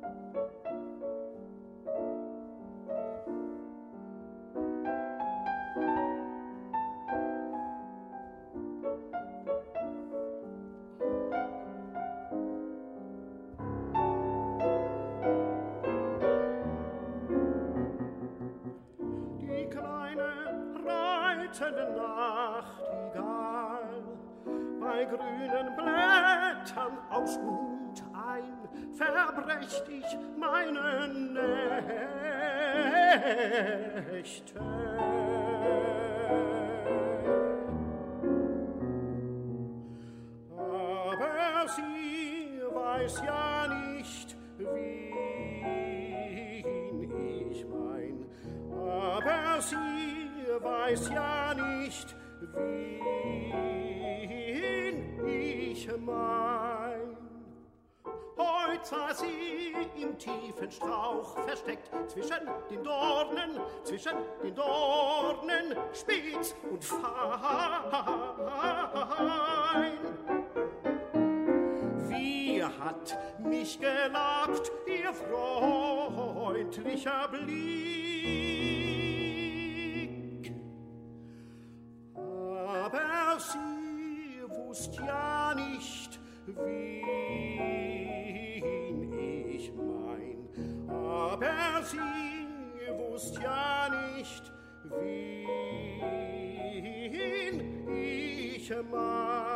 Nachtigall bei grünen Blättern ausruht ein, verbrecht ich meine Nächte. Aber sie weiß ja nicht, wen ich mein, aber sie weiß ja nicht, wen ich mein. Heut sah sie im tiefen Strauch versteckt, zwischen den Dornen, spitz und fein. Wie hat mich gelockt ihr freundlicher Blick? Aber sie wusst ja nicht, wen ich mein. Aber sie wusst ja nicht, wen ich mein.